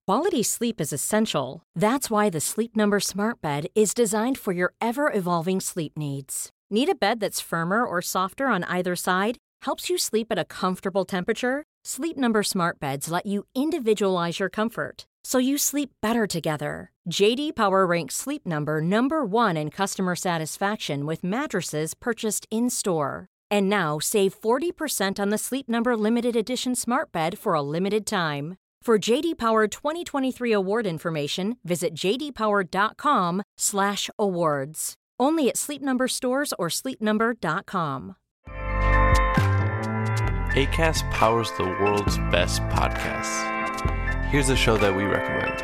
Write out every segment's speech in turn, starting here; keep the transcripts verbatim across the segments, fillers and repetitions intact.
Quality sleep is essential. That's why the Sleep Number Smart Bed is designed for your ever-evolving sleep needs. Need a bed that's firmer or softer on either side? Helps you sleep at a comfortable temperature? Sleep Number Smart Beds let you individualize your comfort, so you sleep better together. J D Power ranks Sleep Number number one in customer satisfaction with mattresses purchased in-store. And now, save forty percent on the Sleep Number Limited Edition Smart Bed for a limited time. For J D Power twenty twenty-three award information, visit j d power dot com slash awards. Only at Sleep Number stores or sleep number dot com. Acast powers the world's best podcasts. Here's a show that we recommend.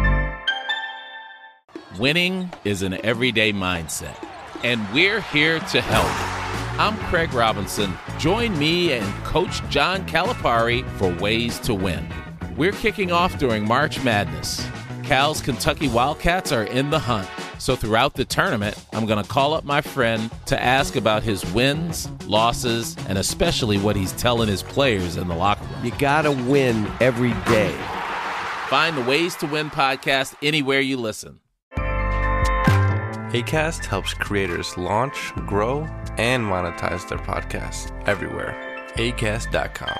Winning is an everyday mindset, and we're here to help. I'm Craig Robinson. Join me and Coach John Calipari for Ways to Win. We're kicking off during March Madness. Cal's Kentucky Wildcats are in the hunt. So throughout the tournament, I'm going to call up my friend to ask about his wins, losses, and especially what he's telling his players in the locker room. You got to win every day. Find the Ways to Win podcast anywhere you listen. Acast helps creators launch, grow, and monetize their podcasts everywhere. acast dot com.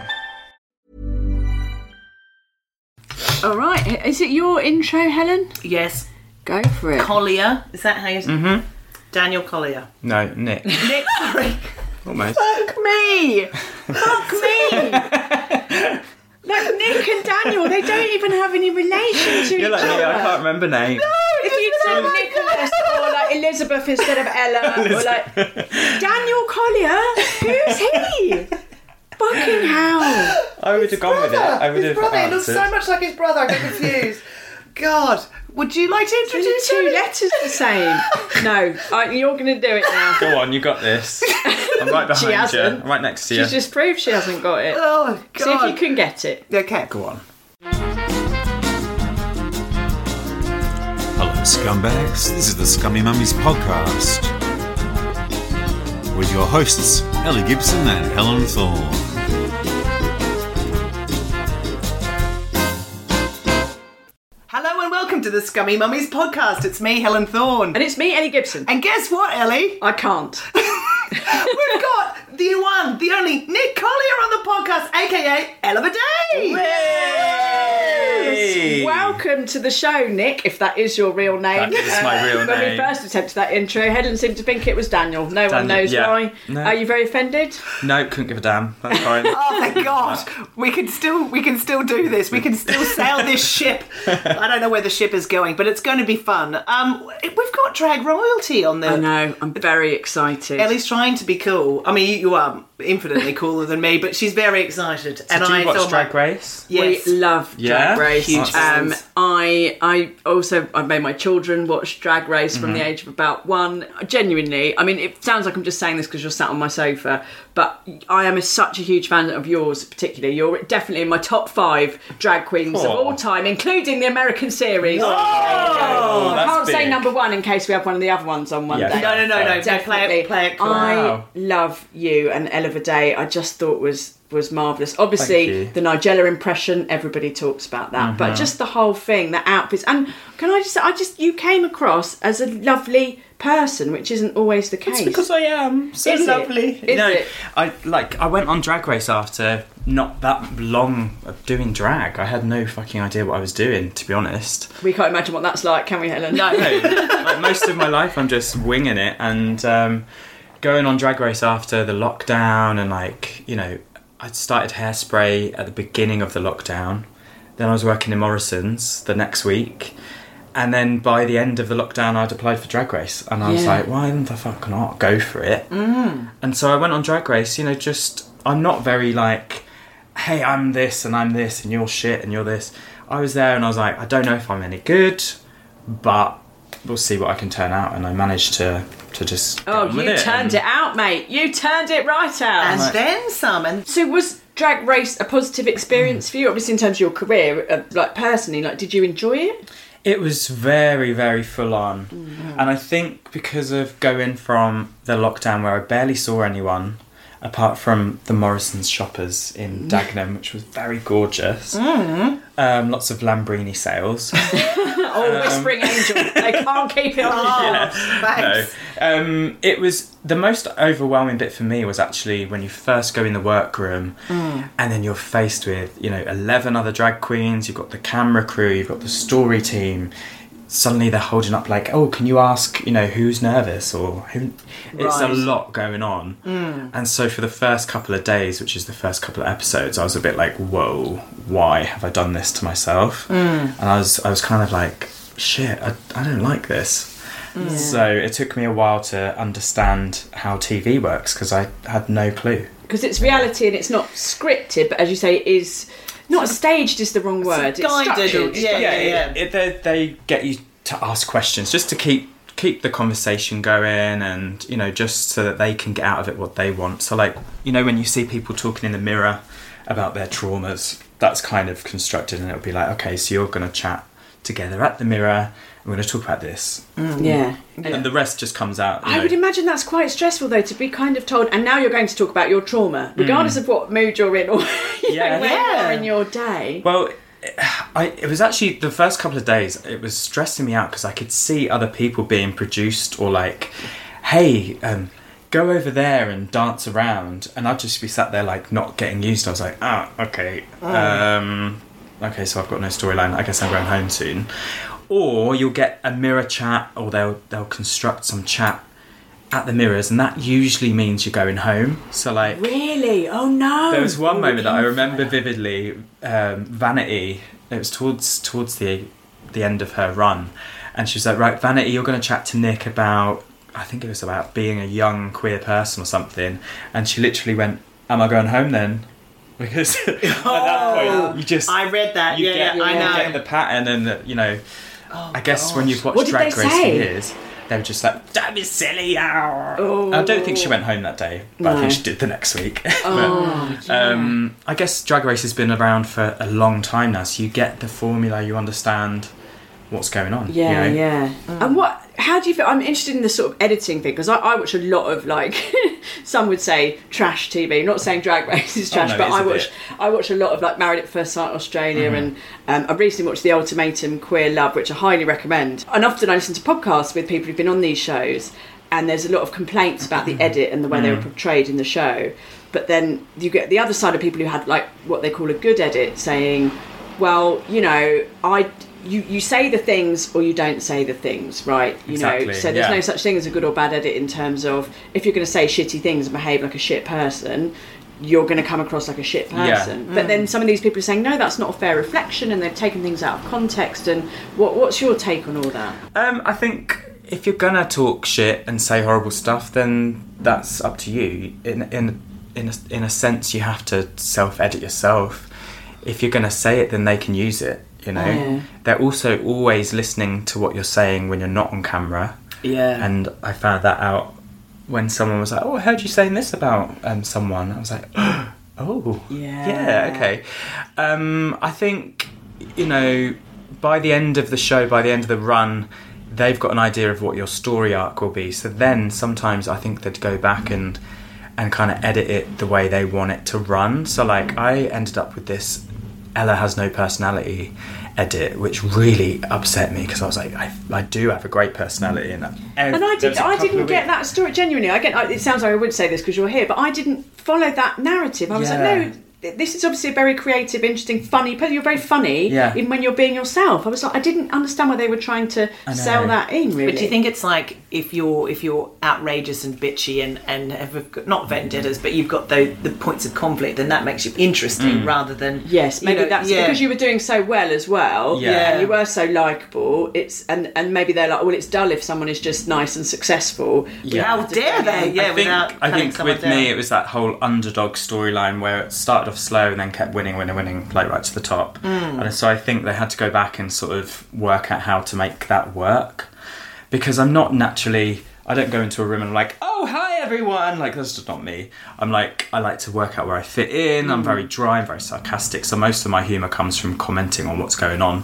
All right, is it your intro, Helen? Yes. Go for it. Collier, is that how you say Mm-hmm. Daniel Collier. No, Nick. Nick, sorry. Almost. Fuck me! Fuck me! Like Nick and Daniel, they don't even have any relation to You're each like me, other. I can't remember names. No, if you said Nicholas or like Elizabeth instead of Ella, or like Daniel Collier, who's he? Fucking hell! I would have gone with it. I would his have brother, it looks answered. so much like his brother, I get confused. God, would you like to Only introduce two him? letters the same. No, I, you're going to do it now. Go on, you got this. I'm right She behind you. hasn't. I'm right next to you. She's just proved she hasn't got it. Oh, God. See if you can get it. Okay. Go on. Hello, scumbags. This is the Scummy Mummies podcast with your hosts, Ellie Gibson and Helen Thorne. Hello and welcome to the Scummy Mummies podcast. It's me, Helen Thorne. And it's me, Ellie Gibson. And guess what, Ellie? I can't. We've got the one, the only Nick Collier on the podcast, aka Ella of a Day. Hey! Welcome to the show, Nick, if that is your real name. That is my real when name. we first attempted that intro, Helen seemed to think it was Daniel. No one Daniel, knows yeah. why. No. Are you very offended? No, couldn't give a damn. That's fine. Oh thank God, we can still we can still do this. We can still sail this ship. I don't know where the ship is going, but it's going to be fun. Um, we've got drag royalty on the. I know, I'm very excited. Ellie's trying to be cool. I mean, you, you are infinitely cooler than me, but she's very excited. and Did you I watch thought, Drag Race? Yes. We love Yeah? Drag Race. Huge um, fans. I I also I've made my children watch Drag Race from the age of about one. Genuinely, I mean, it sounds like I'm just saying this because you're sat on my sofa, but I am a, such a huge fan of yours, particularly. You're definitely in my top five drag queens of Aw. all time, including the American series. Oh, I that's can't say big. number one in case we have one of the other ones on one Yeah. day. No, no, no, no. Definitely. Play it, play it cool. I Wow. love you and Ella of a Day. I just thought was was marvellous. Obviously, Thank you. the Nigella impression, everybody talks about that. But just the whole thing, the outfits. And can I just say, I just, you came across as a lovely person, which isn't always the case. It's because I am so Is it? lovely. Is no, it? I like. I went on Drag Race after not that long of doing drag. I had no fucking idea what I was doing, to be honest. We can't imagine what that's like, can we, Helen? No. No, like most of my life, I'm just winging it, and um, going on Drag Race after the lockdown, and like you know, I started Hairspray at the beginning of the lockdown. Then I was working in Morrison's the next week. And then by the end of the lockdown, I'd applied for Drag Race. And I was Yeah. like, why the fuck not go for it? Mm. And so I went on Drag Race, you know, just, I'm not very like, hey, I'm this and I'm this and you're shit and you're this. I was there and I was like, I don't know if I'm any good, but we'll see what I can turn out. And I managed to, to just get Oh, on with you it. turned and- it out, mate. You turned it right out. And Right. then some. And So was Drag Race a positive experience for you? Obviously, in terms of your career, uh, like personally, like, did you enjoy it? It was very, very full on. Mm-hmm. And I think because of going from the lockdown where I barely saw anyone, apart from the Morrison's shoppers in Dagenham, which was very gorgeous, Mm-hmm. Um, lots of Lambrini sales. Oh, Whispering Angel. They can't keep it on the Oh, shelf. thanks. No. Um, it was the most overwhelming bit for me was actually when you first go in the workroom Mm. and then you're faced with, you know, eleven other drag queens, you've got the camera crew, you've got the story team. Suddenly they're holding up like, oh, can you ask, you know, who's nervous or who... It's a Right. lot going on. Mm. And so for the first couple of days, which is the first couple of episodes, I was a bit like, whoa, why have I done this to myself? Mm. And I was I was kind of like, shit, I, I don't like this. So it took me a while to understand how T V works because I had no clue. Because it's reality and it's not scripted, but as you say, it is not staged is the wrong word. It's guided, structured. yeah. Yeah, it, it, they, they get you to ask questions just to keep keep the conversation going, and you know, just so that they can get out of it what they want. So, like, you know, when you see people talking in the mirror about their traumas, that's kind of constructed, and it'll be like, okay, so you're going to chat together at the mirror. We're going to talk about this, Yeah. and the rest just comes out. You I know. would imagine that's quite stressful, though, to be kind of told, and now you're going to talk about your trauma, regardless of what mood you're in or you Yeah. know, where you Yeah. are in your day. Well, I, it was actually the first couple of days, it was stressing me out because I could see other people being produced or like, hey, um, go over there and dance around. And I'd just be sat there like not getting used. I was like, ah, okay. Um, okay, so I've got no storyline. I guess I'm going home soon. Or you'll get a mirror chat or they'll they'll construct some chat at the mirrors, and that usually means you're going home. So like, Really? Oh, no. there was one Oh, moment that I remember info. vividly. Um, Vanity, it was towards towards the the end of her run, and she was like, "Right, Vanity, you're going to chat to Nick about, I think it was about being a young queer person or something." And she literally went, "Am I going home then?" Because at that point, you just I read that. you Yeah, get, yeah, I you know. get the pattern, and uh, you know. I guess when you've watched What did Drag they Race for say? years, they were just like, "Don't be silly!" Oh. I don't think she went home that day, but I No. think she did the next week. Oh, But, um, I guess Drag Race has been around for a long time now, so you get the formula, you understand what's going on. Yeah, you know? yeah. And what? How do you feel? I'm interested in the sort of editing thing because I, I watch a lot of like some would say trash T V. Not saying Drag Race is trash, Oh, no, but it is I a watch bit. I watch a lot of like Married at First Sight Australia, and um, I recently watched The Ultimatum Queer Love, which I highly recommend. And often I listen to podcasts with people who've been on these shows, and there's a lot of complaints about the edit and the way they were portrayed in the show. But then you get the other side of people who had like what they call a good edit, saying, well, you know, I you, you say the things or you don't say the things, right? You Exactly, know, so there's yeah. no such thing as a good or bad edit in terms of if you're going to say shitty things and behave like a shit person, you're going to come across like a shit Yeah. person. But then some of these people are saying, no, that's not a fair reflection, and they've taken things out of context. And what what's your take on all that? Um, I think if you're gonna talk shit and say horrible stuff, then that's up to you. In in in a, in a sense, you have to self-edit yourself. If you're gonna say it, then they can use it. You know, Yeah. they're also always listening to what you're saying when you're not on camera. Yeah. And I found that out when someone was like, "Oh, I heard you saying this about um, someone." I was like, "Oh, Yeah. yeah, okay." Um, I think, you know, by the end of the show, by the end of the run, they've got an idea of what your story arc will be. So then sometimes I think they'd go back and and kind of edit it the way they want it to run. So like I ended up with this Ella has no personality edit, which really upset me because I was like, I, I do have a great personality, and And I did. I didn't get that story. Genuinely, I get. I- It sounds like I would say this because you're here, but I didn't follow that narrative. I was Yeah. like, no. This is obviously a very creative, interesting, funny. But you're very funny, Yeah. even when you're being yourself. I was like, I didn't understand why they were trying to I know. sell that in. Really, But do you think it's like if you're if you're outrageous and bitchy and and have got, not vendettas, but you've got the the points of conflict, then that makes you interesting rather than Yes, maybe you know, that's yeah. because you were doing so well as well. Yeah. and you were so likable. It's and and maybe they're like, well, it's dull if someone is just nice and successful. Yeah. How dare they? Yeah, I think, without I cutting think someone with down. me it was that whole underdog storyline where it started off slow and then kept winning, winning, winning, like right to the top. Mm. And so I think they had to go back and sort of work out how to make that work. Because I'm not naturally, I don't go into a room and I'm like, oh, hi everyone. Like, that's just not me. I'm like, I like to work out where I fit in. Mm. I'm very dry, I'm very sarcastic. So most of my humour comes from commenting on what's going on.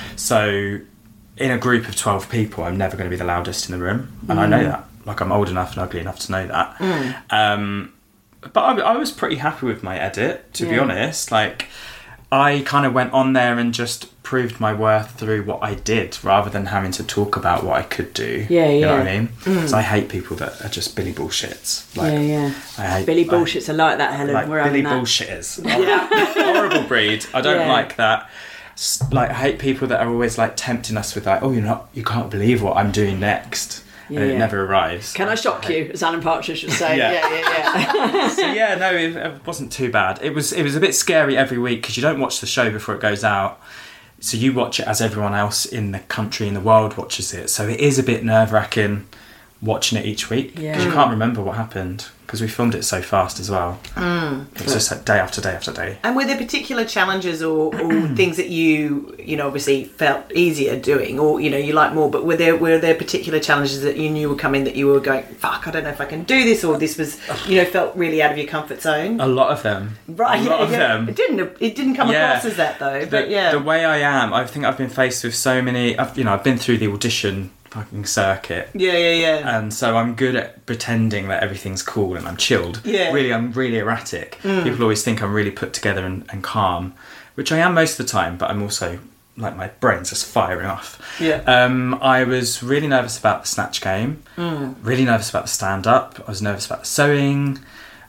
So in a group of twelve people, I'm never going to be the loudest in the room. And I know Mm. that. Like, I'm old enough and ugly enough to know that. Um, but I, I was pretty happy with my edit, to be Yeah. honest. Like, I kind of went on there and just proved my worth through what I did rather than having to talk about what I could do. Yeah, You know yeah. what I mean? Because I hate people that are just Billy bullshits. Like, yeah, yeah. I hate, Billy bullshits are like that, Helen. like We're Billy having that. bullshitters. Horrible breed. I don't Yeah. like that. S- Like I hate people that are always like tempting us with like, oh, you're not, you can't believe what I'm doing next, Yeah, and it yeah. never arrives. Can I shock you, as Alan Partridge would say? Yeah. yeah, yeah. yeah. So yeah, no, it, it wasn't too bad. It was it was a bit scary every week because you don't watch the show before it goes out. So you watch it as everyone else in the country, in the world watches it. So it is a bit nerve-wracking watching it each week because Yeah. you can't remember what happened because we filmed it so fast as well. Mm. It was just like day after day after day. And were there particular challenges or, or things that you, you know, obviously felt easier doing, or you know, you like more? But were there were there particular challenges that you knew would come in that you were going, fuck, I don't know if I can do this, or this was, you know, felt really out of your comfort zone? A lot of them. Right, A yeah, lot of yeah. them. It didn't. It didn't come Yeah. across as that though. The, But yeah, the way I am, I think I've been faced with so many. I've, you know, I've been through the audition fucking circuit. yeah, yeah, yeah. And so I'm good at pretending that everything's cool and I'm chilled. Yeah. Really, I'm really erratic. People always think I'm really put together and, and calm, which I am most of the time, but I'm also, like, my brain's just firing off. Yeah. Um, I was really nervous about the Snatch Game, really nervous about the stand-up. I was nervous about the sewing.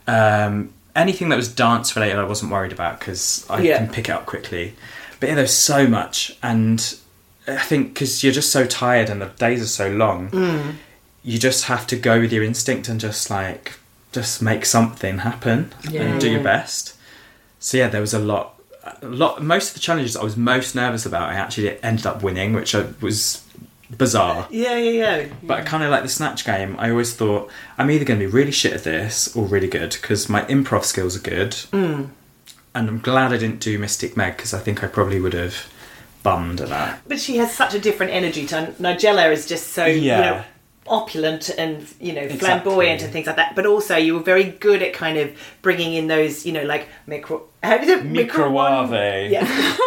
Um, anything that was dance-related I wasn't worried about because I Yeah. can pick it up quickly. But yeah, there's so much, and I think because you're just so tired and the days are so long, you just have to go with your instinct and just like just make something happen Yeah. and do your best. So yeah, there was a lot, a lot. Most of the challenges I was most nervous about, I actually ended up winning, which I, was bizarre. yeah, yeah, yeah. But kind of like the Snatch Game, I always thought I'm either going to be really shit at this or really good because my improv skills are good. And I'm glad I didn't do Mystic Meg because I think I probably would have bummed at that. But she has such a different energy to Nigella. Is just so you Yeah. know opulent and you know Exactly. flamboyant and things like that. But also you were very good at kind of bringing in those you know like micro. How is it? Microwave. Yeah.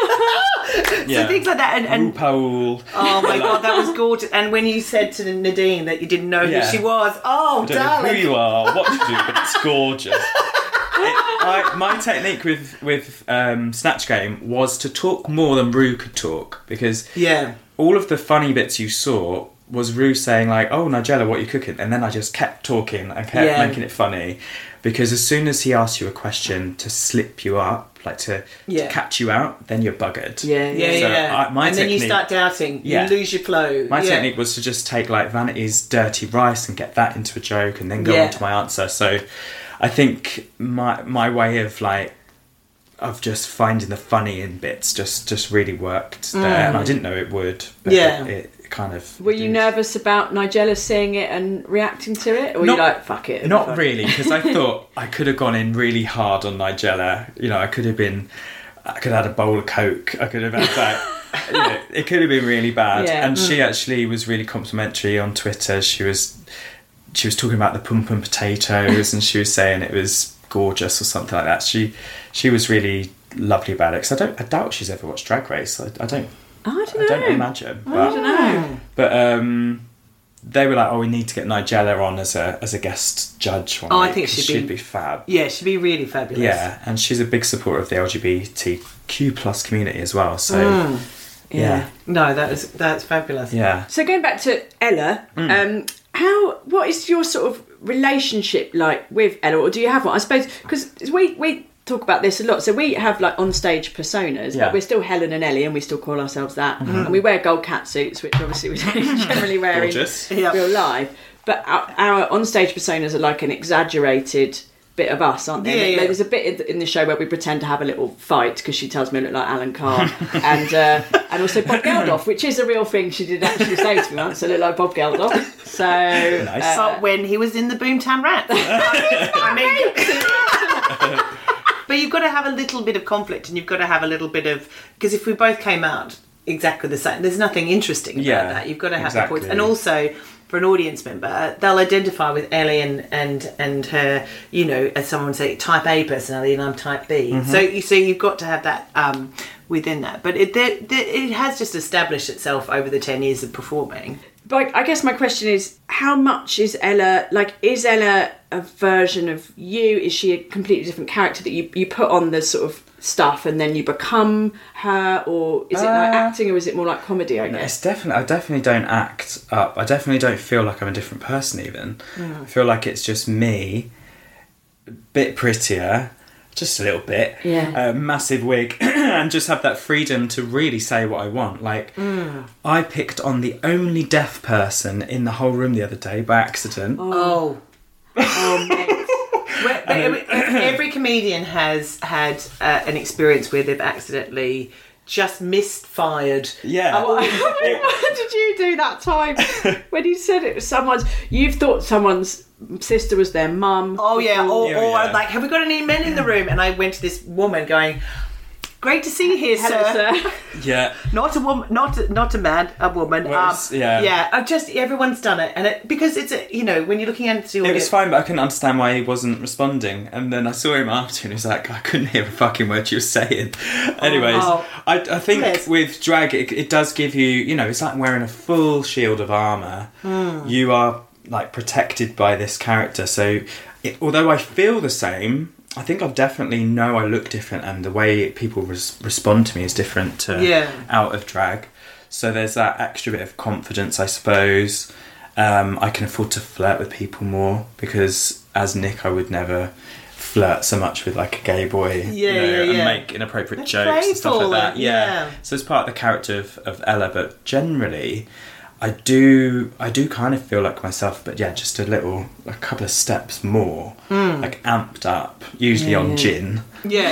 Yeah. So things like that and. and RuPaul. oh my god, that was gorgeous! And when you said to Nadine that you didn't know Yeah. who she was, oh I don't know darling, who you are, what you do, but it's gorgeous. It, I, my technique with with um, Snatch Game was to talk more than Rue could talk because yeah, all of the funny bits you saw was Rue saying like, "Oh, Nigella, what are you cooking?" And then I just kept talking and kept Yeah. making it funny because as soon as he asked you a question to slip you up, like to, Yeah. to catch you out, then you're buggered. Yeah, yeah, So yeah. I- my and then you technique- start doubting, Yeah. you lose your flow. My yeah. technique was to just take like Vanity's dirty rice and get that into a joke and then go Yeah. on to my answer. So I think my my way of like of just finding the funny in bits just just really worked there, and I didn't know it would. But Yeah. it, it kind of. Were you did. nervous about Nigella seeing it and reacting to it? Or were Not- you like, fuck it? Not really, because I thought I could have gone in really hard on Nigella. You know, I could have been, I could have had a bowl of Coke. I could have had that. You know, it could have been really bad. Yeah. And she actually was really complimentary on Twitter. She was, she was talking about the pum pum potatoes, and she was saying it was gorgeous or something like that. She, she was really lovely about it. Because I don't, I doubt she's ever watched Drag Race. I, I don't. I don't know. I don't imagine. I But, don't know. but um, they were like, "Oh, we need to get Nigella on as a as a guest judge." One Oh, I week, think 'cause she'd she'd be- be fab. Yeah, she'd be really fabulous. Yeah, and she's a big supporter of the L G B T Q plus community as well. So Mm. yeah, No, that is that's fabulous. yeah. So going back to Ella, Mm. um, how what is your sort of relationship like with Ella, or do you have one? I suppose because we we talk about this a lot. So we have like on stage personas, Yeah. but we're still Helen and Ellie, and we still call ourselves that, and we wear gold cat suits, which obviously we don't generally wear in Gorgeous. Yeah. real life. But our, our on stage personas are like an exaggerated bit of us, aren't they? Yeah, Like, yeah. there's a bit in the- in the show where we pretend to have a little fight because she tells me I look like Alan Carr, and uh, and also Bob Geldof, which is a real thing she did actually say to me once. I look like Bob Geldof. So Nice. uh, But when he was in the Boomtown Rats. I mean, but you've got to have a little bit of conflict, and you've got to have a little bit of, because if we both came out exactly the same, there's nothing interesting about Yeah, that. You've got to have exactly. the points, and also for an audience member, they'll identify with Ellie and and and her, you know, as someone say, type A personality, and I'm type B. Mm-hmm. So you so you've got to have that um, within that. But it there, there, it has just established itself over the ten years of performing. But I guess my question is, how much is Ella, like, is Ella a version of you? Is she a completely different character that you, you put on the sort of stuff and then you become her, or is it Uh, like acting, or is it more like comedy, I No, guess? it's definitely. I definitely don't act up. I definitely don't feel like I'm a different person. Even Mm. I feel like it's just me, a bit prettier, just a little bit. Yeah. A massive wig, and just have that freedom to really say what I want. Like Mm. I picked on the only deaf person in the whole room the other day by accident. Oh. Oh, mate. Well, but every, every comedian has had uh, an experience where they've accidentally just misfired. Yeah. Oh, what did you do that time when you said it was someone's? You've thought someone's sister was their mum. Oh yeah, or, Yeah, or yeah. like, have we got any men in the room? And I went to this woman going, "Great to see you here, Hello, sir." sir. Yeah. Not a woman, not a, not a man, a woman. Well, it's- yeah. yeah. I just everyone's done it, and it because it's a, you know, when you're looking at the It audience, was fine, but I couldn't understand why he wasn't responding. And then I saw him after, and he was like, "I couldn't hear a fucking word you were saying." Anyways, Oh. I, I think Yes. with drag, it, it does give you, you know, it's like wearing a full shield of armour. Hmm. You are like protected by this character. So, it, although I feel the same, I think I definitely know I look different, and the way people res- respond to me is different to Yeah. out of drag. So there's that extra bit of confidence, I suppose. Um, I can afford to flirt with people more, because as Nick, I would never flirt so much with like a gay boy, Yeah, you know, yeah, and yeah. make inappropriate It's jokes and stuff like playful, that. Yeah. yeah. So it's part of the character of, of Ella, but generally, I do I do kind of feel like myself, but yeah, just a little, a couple of steps more, like amped up, usually on gin.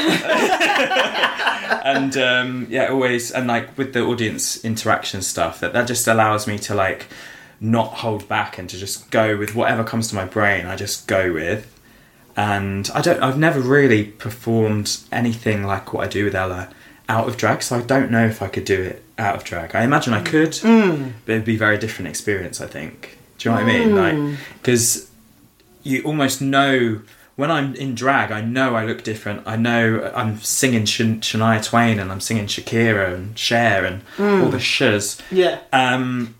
yeah, And um, yeah, always, and like with the audience interaction stuff, that that just allows me to like not hold back and to just go with whatever comes to my brain. I just go with, and I don't. I've never really performed anything like what I do with Ella out of drag, so I don't know if I could do it out of drag. I imagine I could, Mm. but it'd be a very different experience, I think. Do you know what I mean? Like, because you almost know. When I'm in drag, I know I look different. I know I'm singing Shan- Shania Twain and I'm singing Shakira and Cher and all the shs. yeah. Um,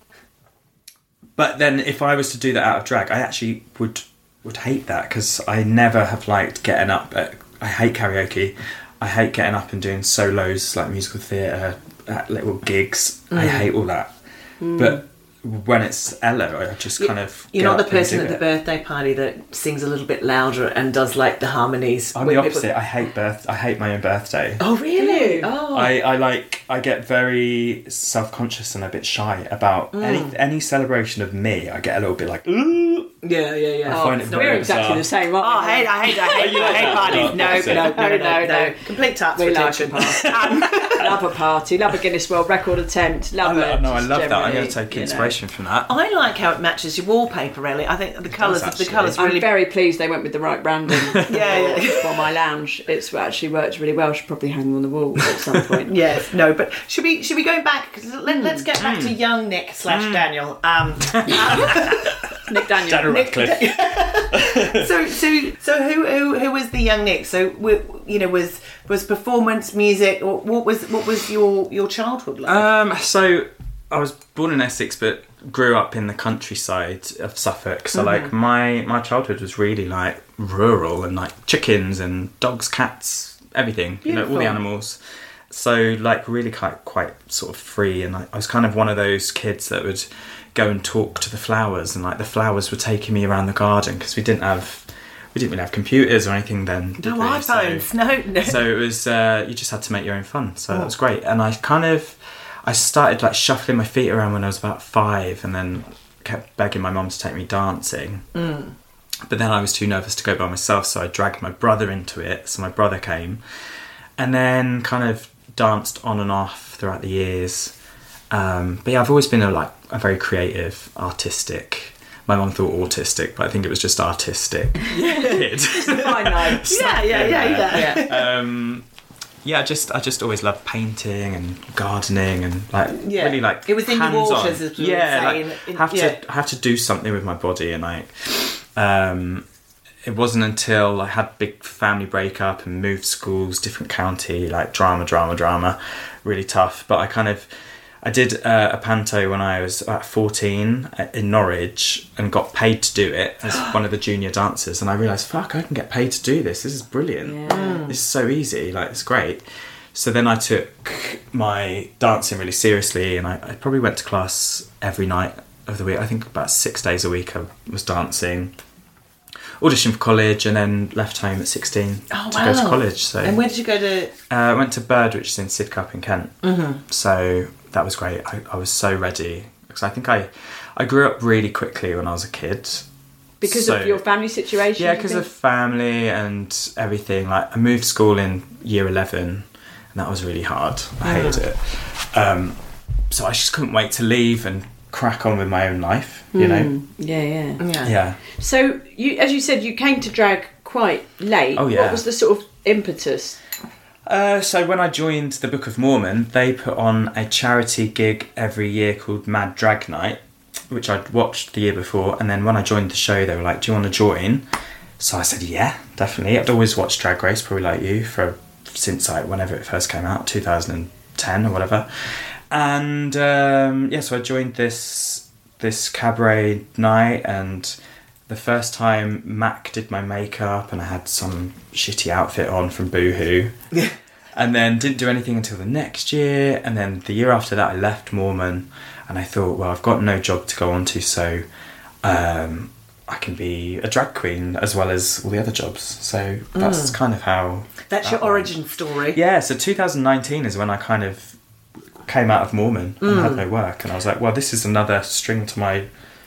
but then if I was to do that out of drag, I actually would would hate that, because I never have liked getting up. At, I hate karaoke. I hate getting up and doing solos, like musical theatre, at little gigs. I hate all that. But when it's Ella, I just kind of You're get not the up and person do at the it. birthday party that sings a little bit louder and does like the harmonies. I'm with the people- opposite. I hate birth. I hate my own birthday. Oh really? you? Oh. I, I like I get very self-conscious and a bit shy about Mm. any any celebration of me. I get a little bit like, ooh. yeah, yeah, yeah. I find it We're very exactly bizarre. the same, Oh, aren't we? I hate, I hate, I hate, you I like hate that? parties. No, No, opposite. no, no, no, no, No, no. no. Complete tarts We for like a attention. party. Love a party. Love a Guinness World Record attempt. I Love lo- it. no, I just love that. I'm generally, going to take you know. inspiration from that. I like how it matches your wallpaper, really. I think the colours, the actually. colours I'm really. very pleased they went with the right branding Yeah, yeah. for my lounge. It's actually worked really well. Should probably hang them on the wall at some point. Yes, no, but should we should we go back? 'Cause Let, let's get back to young Nick slash Daniel. Um, Nick Daniel. Daniel Nick- Radcliffe. so so so who who who was the young Nick? So we- you know, was was performance music? Or what was what was your your childhood like? Um, so I was born in Essex, but grew up in the countryside of Suffolk. So like my my childhood was really like rural, and like chickens and dogs, cats, everything. You know, all Beautiful. the animals. So like really quite quite sort of free, and I, I was kind of one of those kids that would go and talk to the flowers, and like the flowers were taking me around the garden, because we didn't have we didn't really have computers or anything then. Did no we? iPhones. So, no, no. so it was uh, you just had to make your own fun. So that was great, and I kind of I started like shuffling my feet around when I was about five, and then kept begging my mum to take me dancing. Mm. But then I was too nervous to go by myself, so I dragged my brother into it. So my brother came, and then kind of danced on and off throughout the years. Um, but yeah, I've always been a like a very creative, artistic. My mum thought autistic, but I think it was just artistic kid. I know. yeah, yeah, yeah, yeah. um, yeah, I just I just always loved painting and gardening and like Yeah. really like It was in your hands-on. waters, as we were yeah, saying. like In- have yeah. to have to do something with my body, and like um, it wasn't until I had big family breakup and moved schools, different county, like drama, drama, drama, really tough. But I kind of I I did uh, a panto when I was about fourteen in Norwich and got paid to do it as one of the junior dancers. And I realised, fuck, I can get paid to do this. This is brilliant. Yeah. This is so easy. Like, it's great. So then I took my dancing really seriously, and I, I probably went to class every night of the week. I think about six days a week I was dancing. Auditioned for college and then left home at sixteen Oh, to wow. go to college. So And where did you go to? uh, I went to Bird, which is in Sidcup in Kent. Mm-hmm. So that was great. I, I was so ready because I think I, I grew up really quickly when I was a kid. Because So- of your family situation? Yeah, you because think? of family and everything. Like, I moved school in year eleven, and that was really hard. I hated it. Um, so I just couldn't wait to leave and crack on with my own life. You know. Yeah, yeah. Yeah. Yeah. So, you, as you said, you came to drag quite late. Oh, yeah. What was the sort of impetus? Uh, so when I joined the Book of Mormon, they put on a charity gig every year called Mad Drag Night, which I'd watched the year before. And then when I joined the show, they were like, "Do you want to join?" So I said, "Yeah, definitely." I'd always watched Drag Race, probably like you, for since like whenever it first came out, two thousand ten or whatever. And um, yeah, so I joined this this cabaret night, and the first time Mac did my makeup and I had some shitty outfit on from Boohoo. Yeah. And then didn't do anything until the next year, and then the year after that I left Mormon, and I thought, well, I've got no job to go on to, so um, I can be a drag queen as well as all the other jobs. So that's kind of how... That's that your went. origin story. Yeah, so two thousand nineteen is when I kind of came out of Mormon and had no work, and I was like, well, this is another string to my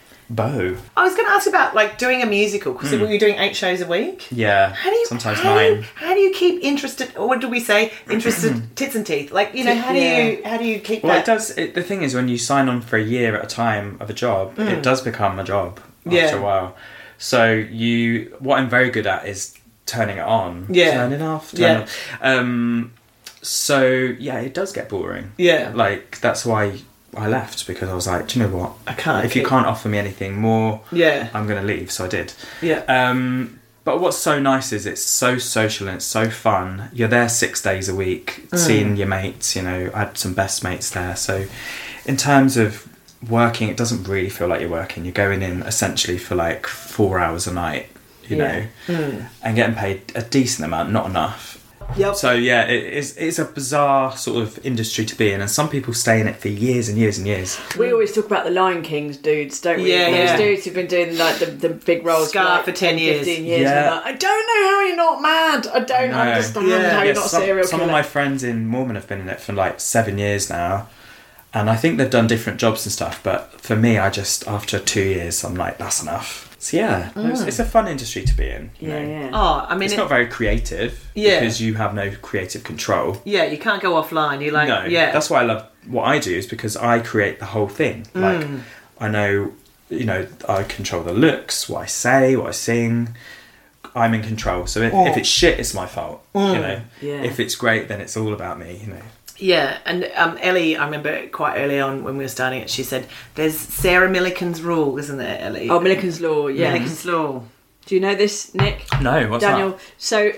bow. I was going to ask about like doing a musical because were you doing eight shows a week? Yeah, How do you, sometimes how do you- nine. how do you keep interested? Or what do we say? Interested tits and teeth. Like, you know, how do you how do you keep Well, that? it does. It, the thing is, when you sign on for a year at a time of a job, it does become a job after Yeah. a while. So you, what I'm very good at is turning it on. Yeah. Turn it off. Turn Yeah. it off. Um, so yeah, it does get boring. Yeah. Like, that's why I left, because I was like, do you know what? I can't If you keep- can't offer me anything more, Yeah. I'm going to leave. So I did. Yeah. Um, but what's so nice is it's so social and it's so fun. You're there six days a week, Mm. seeing your mates. You know, I had some best mates there. So in terms of working, it doesn't really feel like you're working. You're going in essentially for like four hours a night, you Yeah. know, and getting paid a decent amount, not enough. Yep. So yeah, it is, it's a bizarre sort of industry to be in, and some people stay in it for years and years and years. We always talk about the Lion King's dudes, don't we? Yeah, Those yeah. dudes who've been doing like the, the big roles Scar for, like, for ten years. fifteen years. Yeah. And I'm like, I don't know how you're not mad. I don't No. understand Yeah. how Yeah, you're not a some, serial some killer. of my friends in Mormon have been in it for like seven years now, and I think they've done different jobs and stuff, but for me, I just, after two years, I'm like, that's enough. So yeah, it's, it's a fun industry to be in. You yeah, know? yeah. Oh, I mean, It's it- not very creative, Yeah. because you have no creative control. yeah, you can't go offline. You like, No, yeah, that's why I love what I do, is because I create the whole thing. Like, Mm. I know, you know, I control the looks, what I say, what I sing. I'm in control. So if, if it's shit, it's my fault. You know, Yeah. if it's great, then it's all about me. You know. yeah. And um, Ellie, I remember quite early on when we were starting it, she said, "There's Sarah Millican's rule, isn't there, Ellie?" Oh, Millican's Law, yeah. Millican's law. Do you know this, Nick? No, what's Daniel. that? So,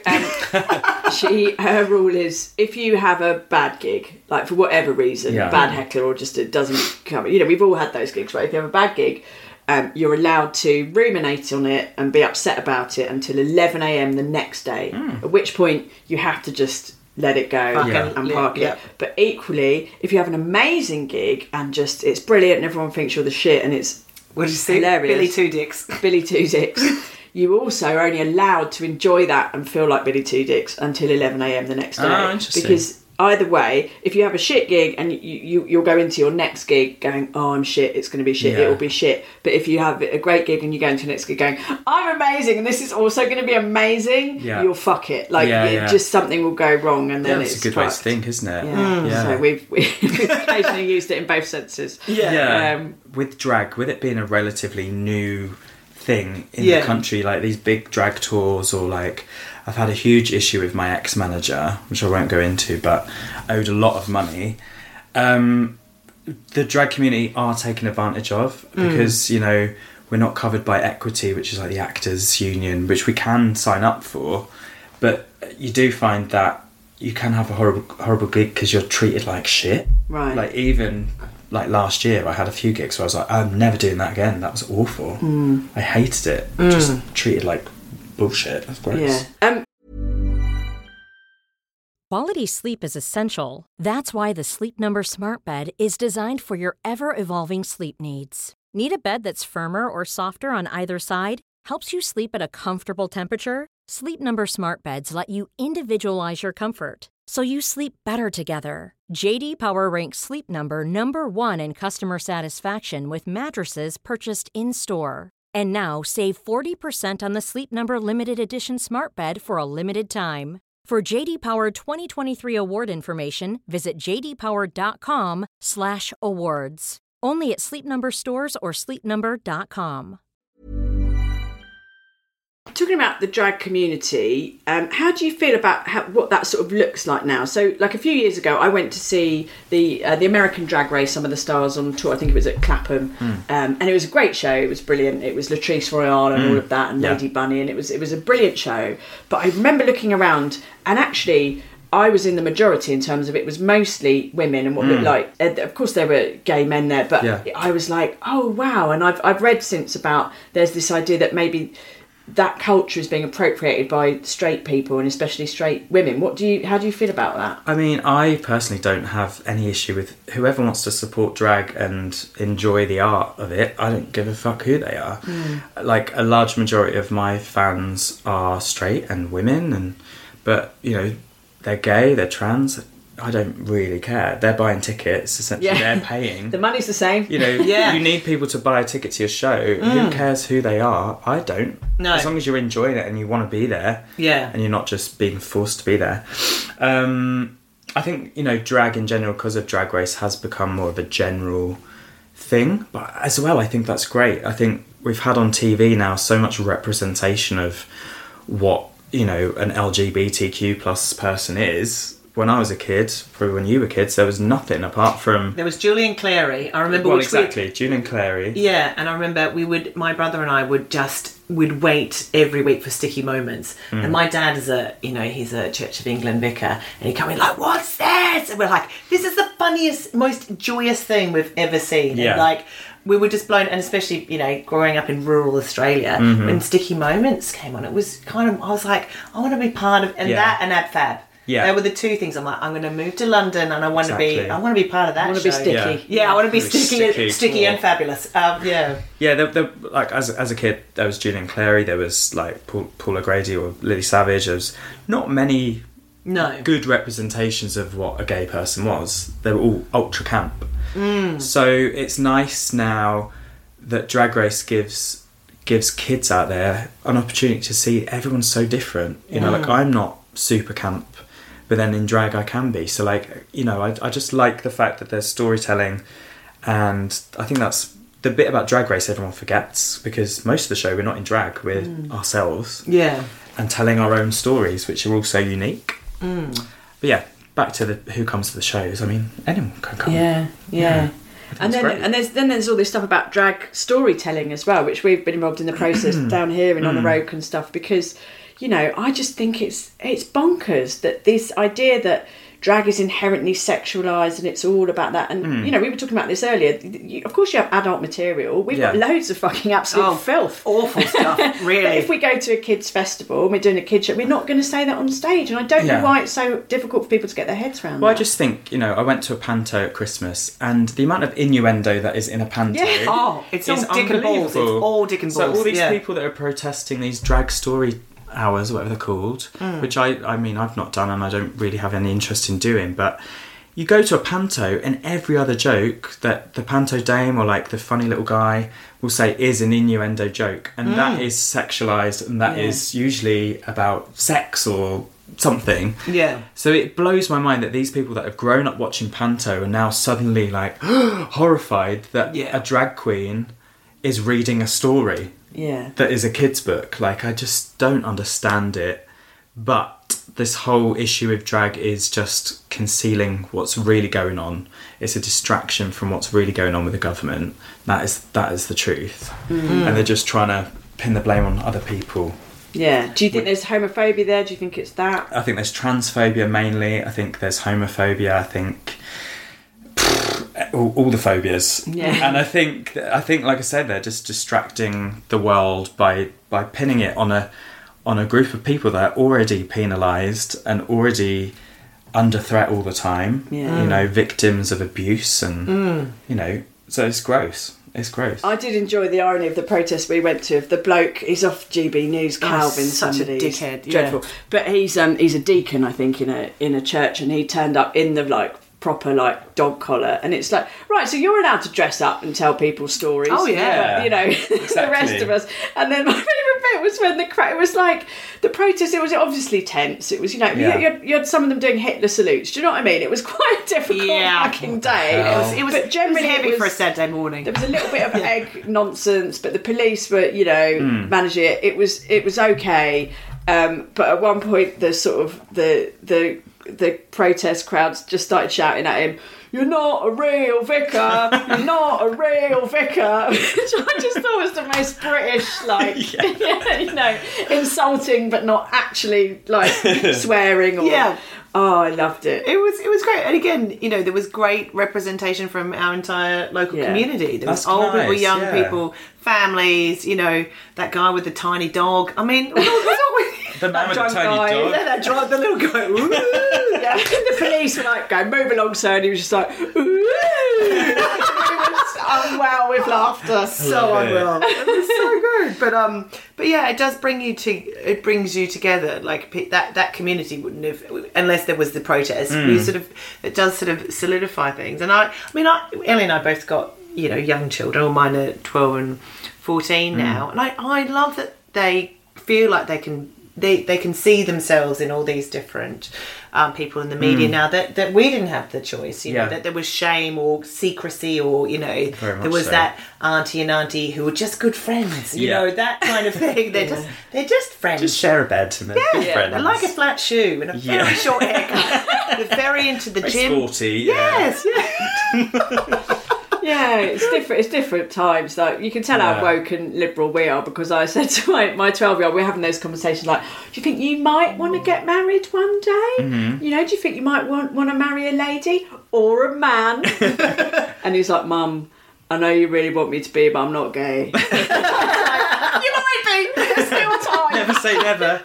um, she her rule is if you have a bad gig, like for whatever reason, Yeah. bad heckler or just it doesn't come. You know, we've all had those gigs, right? If you have a bad gig, um, you're allowed to ruminate on it and be upset about it until eleven a.m. the next day. At which point you have to just let it go Fucking and, and let- park yeah. it. But equally, if you have an amazing gig and just it's brilliant and everyone thinks you're the shit and it's What did you say? Hilarious. Billy Two Dicks. Billy Two Dicks, you also are only allowed to enjoy that and feel like Billy Two Dicks until eleven a.m. the next day. Oh, interesting. Because either way, if you have a shit gig and you, you, you'll go into your next gig going, oh, I'm shit, it's going to be shit, Yeah. it will be shit. But if you have a great gig and you go into the next gig going, I'm amazing and this is also going to be amazing, Yeah. you'll fuck it. Like, Yeah, it, yeah. just something will go wrong and Yeah, then that's it's a good way to fucked. think, isn't it? Yeah. Yeah. So we've, we've occasionally used it in both senses. Yeah. Um, with drag, with it being a relatively new thing in Yeah. the country, like these big drag tours, or like I've had a huge issue with my ex-manager, which I won't go into, but owed a lot of money. Um, the drag community are taken advantage of because, you know, we're not covered by Equity, which is like the actors union, which we can sign up for, but you do find that you can have a horrible horrible gig because you're treated like shit. Right. Like even like last year, I had a few gigs where I was like, I'm never doing that again. That was awful. Mm. I hated it. Mm. Just treated like bullshit. That's gross. Yeah. Um, Quality sleep is essential. That's why the Sleep Number Smart Bed is designed for your ever-evolving sleep needs. Need a bed that's firmer or softer on either side? Helps you sleep at a comfortable temperature? Sleep Number Smart Beds let you individualize your comfort, so you sleep better together. J D Power ranks Sleep Number number one in customer satisfaction with mattresses purchased in-store. And now save forty percent on the Sleep Number Limited Edition Smart Bed for a limited time. For J D Power twenty twenty-three award information, visit j d power dot com slash awards. Only at Sleep Number stores or sleep number dot com. Talking about the drag community, um, how do you feel about how, what that sort of looks like now? So, like a few years ago, I went to see the uh, the American Drag Race, some of the stars on tour. I think it was at Clapham, mm. um, and it was a great show. It was brilliant. It was Latrice Royale and mm. all of that, and yeah. Lady Bunny, and it was it was a brilliant show. But I remember looking around, and actually, I was in the majority in terms of it was mostly women and what mm. looked like. Uh, of course, there were gay men there, but yeah. I was like, oh wow! And I've I've read since about there's this idea that maybe that culture is being appropriated by straight people and especially straight women. What do you? How do you feel about that? I mean, I personally don't have any issue with whoever wants to support drag and enjoy the art of it. I don't give a fuck who they are. Mm. Like a large majority of my fans are straight and women, and but you know they're gay, they're trans. I don't really care. They're buying tickets, essentially. Yeah. They're paying. The money's the same. You know, yeah. You need people to buy a ticket to your show. Mm. Who cares who they are? I don't. No. As long as you're enjoying it and you want to be there. Yeah. And you're not just being forced to be there. Um, I think, you know, drag in general, because of Drag Race, has become more of a general thing. But as well, I think that's great. I think we've had on T V now so much representation of what, you know, an L G B T Q plus person is. When I was a kid, probably when you were kids, there was nothing apart from... There was Julian Clary. I remember... Well, which exactly. We... Julian Clary. Yeah, and I remember we would... My brother and I would just... We'd wait every week for Sticky Moments. Mm. And my dad is a... You know, he's a Church of England vicar. And he'd come in like, what's this? And we're like, this is the funniest, most joyous thing we've ever seen. Yeah. And like... We were just blown, and especially, you know, growing up in rural Australia, mm-hmm. when Sticky Moments came on, it was kind of... I was like, I want to be part of... And yeah. that and Ab Fab. Yeah. They were the two things. I'm like, I'm going to move to London and I want exactly. to be I want to be part of that I want show. to be sticky. Yeah, yeah, yeah I want to be sticky, sticky, sticky and fabulous. Um, yeah. Yeah, they're, they're, like as as a kid, there was Julian Clary, there was like Paul, Paul O'Grady or Lily Savage. There was not many no. good representations of what a gay person was. They were all ultra camp. Mm. So it's nice now that Drag Race gives gives kids out there an opportunity to see everyone's so different. You know, mm. like I'm not super camp, but then in drag I can be. So like, you know, I, I just like the fact that there's storytelling, and I think that's the bit about Drag Race everyone forgets, because most of the show we're not in drag, we're mm. ourselves. Yeah. And telling our own stories, which are also unique. Mm. But yeah, back to the who comes to the shows. I mean, anyone can come. Yeah, yeah. yeah. And then, great. and there's then there's all this stuff about drag storytelling as well, which we've been involved in the process down here and on the road and stuff, because, you know, I just think it's it's bonkers that this idea that drag is inherently sexualised and it's all about that. And, mm. you know, we were talking about this earlier. You, of course you have adult material. We've yeah. got loads of fucking absolute oh, filth. Awful stuff, really. But if we go to a kids' festival and we're doing a kids' show, we're not going to say that on stage. And I don't yeah. know why it's so difficult for people to get their heads around Well, that. I just think, you know, I went to a panto at Christmas, and the amount of innuendo that is in a panto yeah. oh, it's all dick and balls. It's all dick and balls. So all these yeah. people that are protesting these drag story hours, whatever they're called, mm. which I, I mean, I've not done and I don't really have any interest in doing, but you go to a panto and every other joke that the panto dame or like the funny little guy will say is an innuendo joke, and mm. that is sexualised, and that yeah. is usually about sex or something. Yeah. So it blows my mind that these people that have grown up watching panto are now suddenly like horrified that yeah. a drag queen is reading a story. Yeah. That is a kid's book. Like, I just don't understand it. But this whole issue with drag is just concealing what's really going on. It's a distraction from what's really going on with the government. That is that is the truth. Mm. And they're just trying to pin the blame on other people. Yeah. Do you think there's homophobia there? Do you think it's that? I think there's transphobia mainly. I think there's homophobia. I think... all, all the phobias. Yeah. And I think, I think, like I said, they're just distracting the world by by pinning it on a on a group of people that are already penalised and already under threat all the time. Yeah. You know, victims of abuse and Mm. you know, so it's gross. It's gross. I did enjoy the irony of the protest we went to. Of the bloke, he's off G B News, Calvin, such a somebody, he's dickhead, yeah. dreadful. But he's um he's a deacon, I think, in a in a church, and he turned up in the like proper like dog collar, and it's like, right, so you're allowed to dress up and tell people stories. Oh, yeah. but, you know, the rest of us. And then my favourite bit was when the crowd, it was like the protest. It was obviously tense. It was, you know, Yeah. you, you, had, you had some of them doing Hitler salutes. Do you know what I mean? It was quite a difficult Yeah. fucking day. It was, it was, but generally it was heavy it was, for a Saturday morning. there was a little bit of egg nonsense, but the police were, you know, Hmm. managing it. It was it was okay, um, but at one point the sort of the the the protest crowds just started shouting at him, "You're not a real vicar. You're not a real vicar," which I just thought was the most British, like, you know, insulting but not actually like swearing. Or, Yeah. Oh, I loved it. It was it was great, and again, you know, there was great representation from our entire local Yeah. community. There was That's old people, nice, young yeah. people, families. You know, that guy with the tiny dog. I mean, what was always the man with the drunk tiny guy. dog. yeah, that drive the little guy. Ooh. Yeah, the police were like, "Go, move along, sir," and he was just like, "Ooh." He was unwell with laughter. So Love it. unwell. It was so good, but um, but yeah, it does bring you to it brings you together. Like pe- that that community wouldn't have unless there was the protest. We sort of it does sort of solidify things. And I, I mean, I, Ellie and I both got you know young children. All mine are twelve and fourteen now, and I I love that they feel like they can. They, they can see themselves in all these different um, people in the media now that, that we didn't have the choice, you know, Yeah. that there was shame or secrecy or, you know, Very much there was so. that auntie and auntie who were just good friends, you Yeah. know, that kind of thing. They're just they're just friends. Just share a bed and they're good yeah, friends. they're like a flat shoe and a very Yeah. short haircut. They're very into the Very gym. sporty. Yeah. Yes, yeah. Yeah, it's different. It's different times. Like you can tell how Yeah. woke and liberal we are, because I said to my my twelve year old, we're having those conversations like, "Do you think you might want to get married one day? Mm-hmm. You know, do you think you might want want to marry a lady or a man?" And he's like, "Mum, I know you really want me to be, but I'm not gay." Like, you might be. There's still time. Never say never.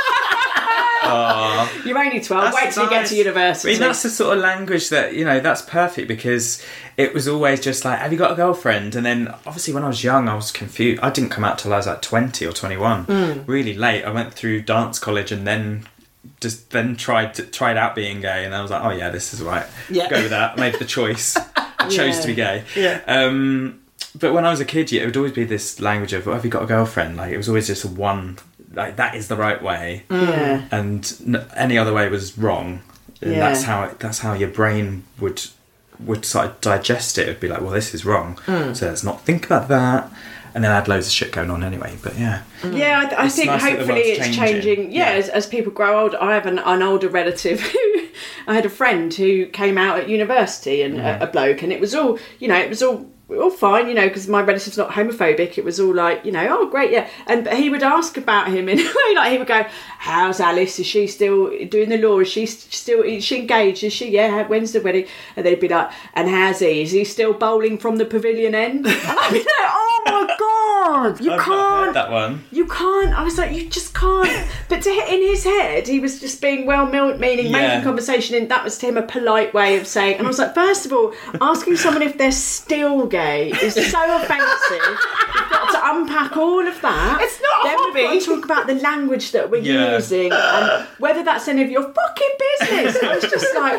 Aww. You're only twelve. That's Wait till you get nice. to university. I mean, that's the sort of language that, you know, that's perfect, because it was always just like, have you got a girlfriend? And then obviously when I was young, I was confused. I didn't come out till I was like twenty or twenty-one. Mm. Really late. I went through dance college and then just then tried to, tried out being gay, and I was like, oh yeah, this is right. Yeah. Go with that. I made the choice. I chose Yeah. to be gay. Yeah. Um, but when I was a kid, yeah, it would always be this language of, oh, have you got a girlfriend? Like, it was always just a one, like, that is the right way. Yeah. And n- any other way was wrong. And Yeah. that's how it, that's how your brain would would sort of digest it. It'd be like, well, this is wrong, Mm. so let's not think about that. And then I had loads of shit going on anyway. But yeah, Yeah, I, th- I It's think nice that the hopefully world's it's changing. changing. Yeah, Yeah. As, as people grow older. I have an, an older relative who I had a friend who came out at university, and Mm-hmm. a, a bloke, and it was all, you know, it was all all fine, you know, because my relative's not homophobic. It was all like, you know, oh great, yeah. And but he would ask about him in a way, like he would go, "How's Alice? Is she still doing the law? Is she st- still? Is she engaged? Is she? Yeah. When's the wedding?" And they'd be like, "And how's he? Is he still bowling from the pavilion end?" And I'd be like, "Oh my god, you I've can't." not heard that one. You can't. I was like, you just can't. But to in his head, he was just being well-meaning, Yeah. making conversation, and that was to him a polite way of saying. And I was like, first of all, asking someone if they're still gay is so offensive. You've got to unpack all of that. It's not a then hobby. We've got to talk about the language that we're Yeah. using and whether that's any of your fucking business. I was just like,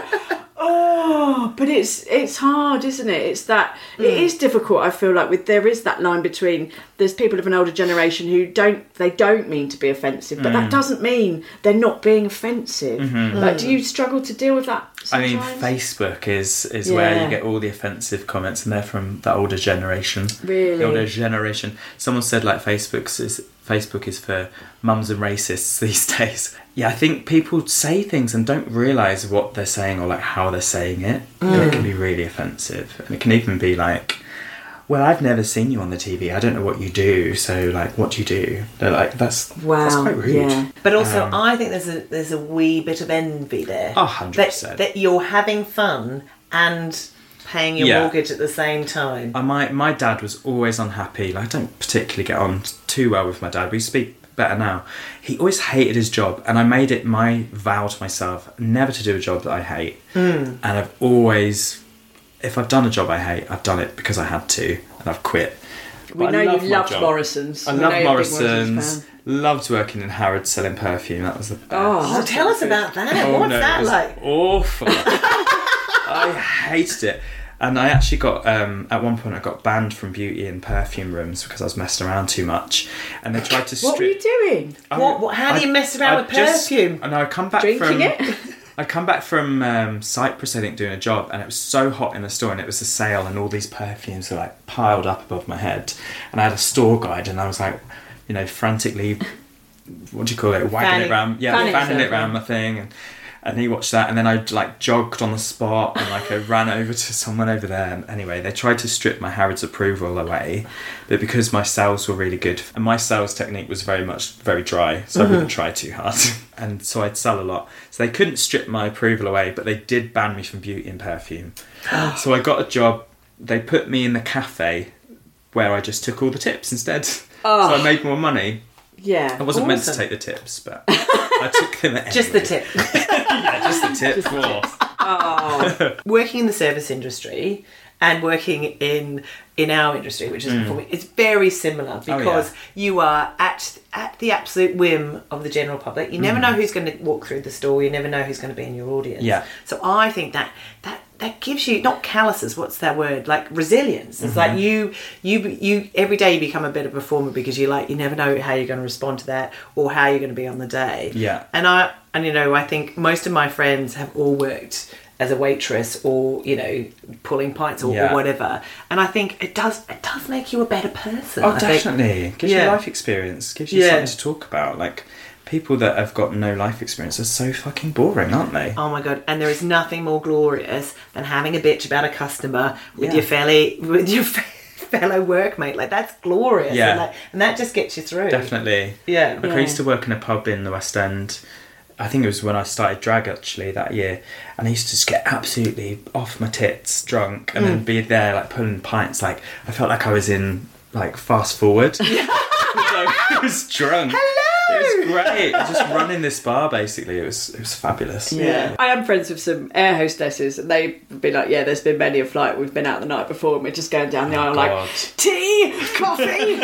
oh, but it's it's hard, isn't it? It's that it is difficult. I feel like with there is that line between there's people of an older generation who don't they don't mean to be offensive, but that doesn't mean they're not being offensive. Like, do you struggle to deal with that? I mean, sometimes? Facebook is is where Yeah. you get all the offensive comments, and they're from the older generation. Really? The older generation. Someone said like Facebook's is Facebook is for mums and racists these days. Yeah, I think people say things and don't realise what they're saying or like how they're saying it. And it can be really offensive. And it can even be like, well, I've never seen you on the T V. I don't know what you do. So like, what do you do? They're like, that's, Wow, that's quite rude. yeah. But also, Um, I think there's a there's a wee bit of envy there. Oh, one hundred That, percent. that you're having fun and paying your Yeah. mortgage at the same time. Uh, my my dad was always unhappy. Like, I don't particularly get on too well with my dad. We speak better now. He always hated his job, and I made it my vow to myself never to do a job that I hate. Mm. And I've always, if I've done a job I hate, I've done it because I had to, and I've quit. We But know I love you my loved job. Morrison's. I We love know you're a big Morrison's. fan. Loved working in Harrods selling perfume. That was the best. Oh, tell us about that. What's no, it that was like? Awful. I hated it. And I actually got, um, at one point I got banned from beauty and perfume rooms because I was messing around too much. And they tried to strip... What were you doing? I- What- what- how do you mess around I with just- perfume? And I come back Drinking from... it? I come back from um, Cyprus, I think, doing a job, and it was so hot in the store, and it was a sale, and all these perfumes were like piled up above my head. And I had a store guide, and I was like, you know, frantically, what do you call it, wagging Fanning- it round, yeah, fanning fanning it yourself, round my thing, and and he watched that, and then I like jogged on the spot, and like I ran over to someone over there. And anyway, they tried to strip my Harrods approval away, but because my sales were really good, and my sales technique was very much very dry, so I wouldn't try too hard, and so I'd sell a lot. So they couldn't strip my approval away, but they did ban me from beauty and perfume. So I got a job. They put me in the cafe where I just took all the tips instead. Oh. So I made more money. Yeah. I wasn't meant to Awesome. take the tips, but I took them anyway. Just the tip. Yeah, just the tip. Oh. Working in the service industry and working in in our industry, which is Mm. performing, it's very similar Oh, because yeah. you are at at the absolute whim of the general public. You never know who's going to walk through the store. You never know who's going to be in your audience. Yeah. So I think that that that gives you not calluses. What's that word? Like resilience. It's like you you you every day you become a better performer because you like you never know how you're going to respond to that or how you're going to be on the day. Yeah. And I and you know I think most of my friends have all worked as a waitress or you know pulling pints or, Yeah. or whatever, and I think it does it does make you a better person. Oh, I think. definitely. Gives Yeah. you life experience. Gives you Yeah. something to talk about. Like, people that have got no life experience are so fucking boring, aren't they? Oh my god! And there is nothing more glorious than having a bitch about a customer with Yeah. your fellow with your fellow workmate. Like that's glorious. Yeah. And, like, and that just gets you through. Definitely. Yeah. Like, I used to work in a pub in the West End. I think it was when I started drag, actually, that year. And I used to just get absolutely off my tits, drunk, and then be there, like, pulling pints. Like, I felt like I was in, like, Fast Forward. Yeah. I was drunk. Hello! It was great. Just running this bar, basically. It was it was fabulous. Yeah. I am friends with some air hostesses, and they'd be like, yeah, there's been many a flight, we've been out the night before, and we're just going down the aisle God. like, tea, coffee,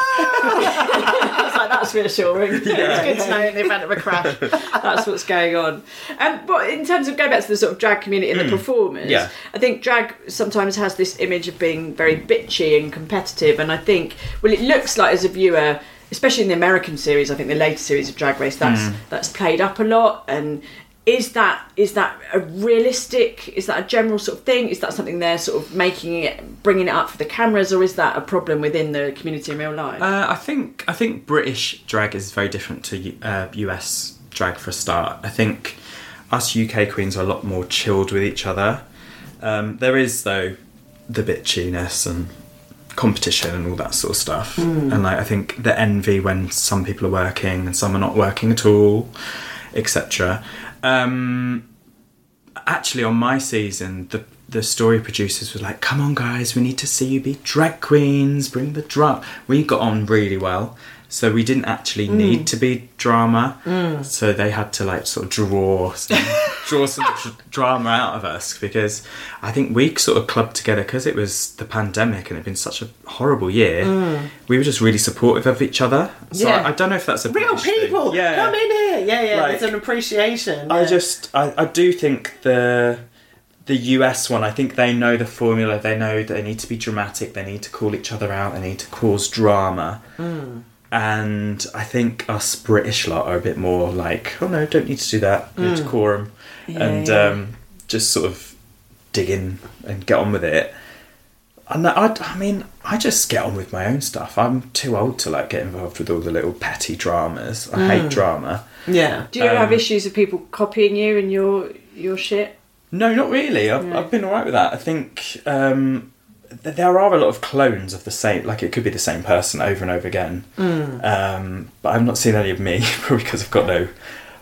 I was like, that's reassuring. It's good to know they've had a crash. That's what's going on. Um, but in terms of going back to the sort of drag community and the performers, Yeah. I think drag sometimes has this image of being very bitchy and competitive, and I think, well, it looks like as a viewer, especially in the American series, I think the later series of Drag Race, that's that's played up a lot. And is that is that a realistic? Is that a general sort of thing? Is that something they're sort of making it, bringing it up for the cameras, or is that a problem within the community in real life? Uh, I think I think British drag is very different to uh, U S drag for a start. I think us U K queens are a lot more chilled with each other. Um, there is though the bitchiness and competition and all that sort of stuff, and like I think the envy when some people are working and some are not working at all, et cetera. Um, actually, on my season, the the story producers were like, "Come on, guys, we need to see you be drag queens. Bring the drama." We got on really well, so we didn't actually need to be drama. So they had to like sort of draw some, draw some dr- drama out of us, because I think we sort of clubbed together because it was the pandemic and it'd been such a horrible year. We were just really supportive of each other. So Yeah. I, I don't know if that's a Real British thing. people, Yeah. come in here. Yeah, yeah. Like, There's an appreciation. I yeah. just, I, I do think the the U S one, I think they know the formula. They know that they need to be dramatic. They need to call each other out. They need to cause drama. And I think us British lot are a bit more like, oh no, don't need to do that. No decorum. and yeah. Um, just sort of dig in and get on with it. And I, I mean, I just get on with my own stuff. I'm too old to like get involved with all the little petty dramas. I hate drama. yeah. Do you ever have um, issues with people copying you and your your shit? No, not really. I've, Yeah. I've been alright with that. I think um, th- there are a lot of clones of the same, like it could be the same person over and over again. Um, but I've not seen any of me, probably because I've got no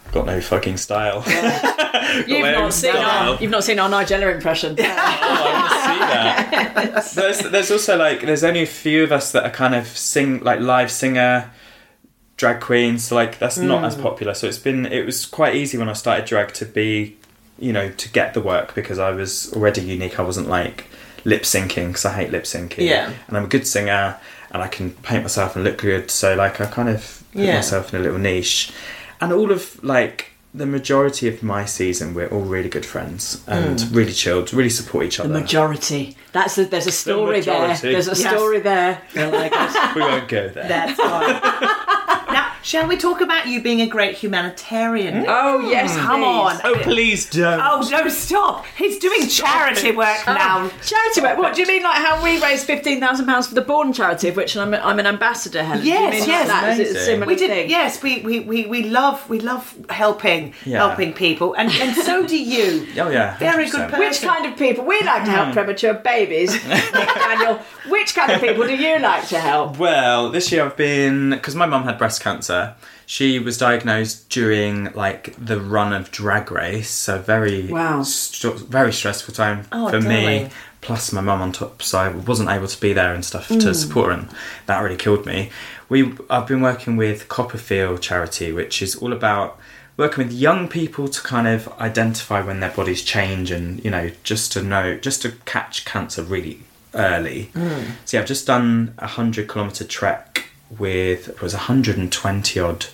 got no fucking style. You've not seen our, you've not seen our Nigella impression. Oh, I want to see that. There's, there's also like there's only a few of us that are kind of sing like live singer, drag queens. So like that's not Mm. as popular. So it's been it was quite easy when I started drag to be, you know, to get the work because I was already unique. I wasn't like lip syncing because I hate lip syncing. Yeah. And I'm a good singer and I can paint myself and look good. So like I kind of put Yeah. myself in a little niche. And all of like the majority of my season, we're all really good friends and Mm. really chilled, really support each The other. majority. That's a, there's a story there. majority. There's a Yes. story there. Oh my gosh. We won't go there. That's fine. Now, shall we talk about you being a great humanitarian? Oh yes, Come please. on. Oh, please don't. Oh, no, stop. He's doing charity work now. Oh, charity work. What do you mean? Like how we raised fifteen thousand pounds for the Born charity, of which I'm, I'm an ambassador. Helen. Do you Yes, mean like yes. that? Is it a Amazing. similar We did, thing? yes. We, we, we, we love we love helping Yeah. helping people, and, and so do you. Oh yeah, Very one hundred good percent. person. Which kind of people? We like to help premature babies. Nick Daniel. Which kind of people do you like to help? Well, this year I've been because my mum had breast cancer. She was diagnosed during like the run of Drag Race, so very Wow. st- very stressful time Oh, for darling. me. Plus my mum on top, so I wasn't able to be there and stuff to support her, and that really killed me. We I've been working with Copperfield Charity, which is all about working with young people to kind of identify when their bodies change, and you know just to know, just to catch cancer really early. So yeah, I've just done a hundred kilometre trek with it was one hundred twenty odd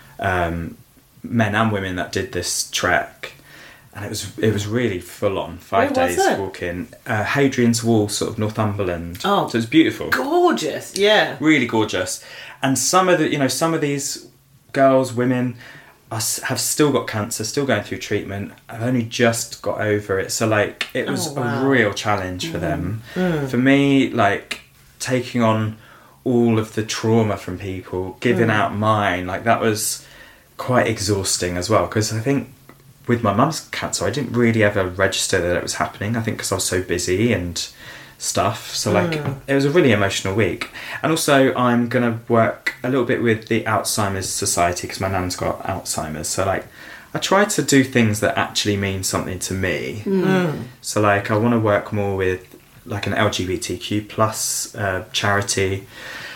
um, men and women that did this trek, and it was it was really full on five Where was days it? walking. Uh, Hadrian's Wall, sort of Northumberland. Oh. So it's beautiful, Gorgeous, yeah. really gorgeous. And some of the you know some of these girls, women. Are, s- have still got cancer, still going through treatment. I've only just got over it, so like it was Oh, wow. a real challenge for them. For me, like taking on all of the trauma from people, giving out mine, like that was quite exhausting as well. Because I think with my mum's cancer, I didn't really ever register that it was happening. I think because I was so busy and stuff. So like it was a really emotional week. And also I'm gonna work a little bit with the Alzheimer's Society because my nan's got Alzheimer's. So like I try to do things that actually mean something to me. So like I want to work more with like an L G B T Q plus uh, charity,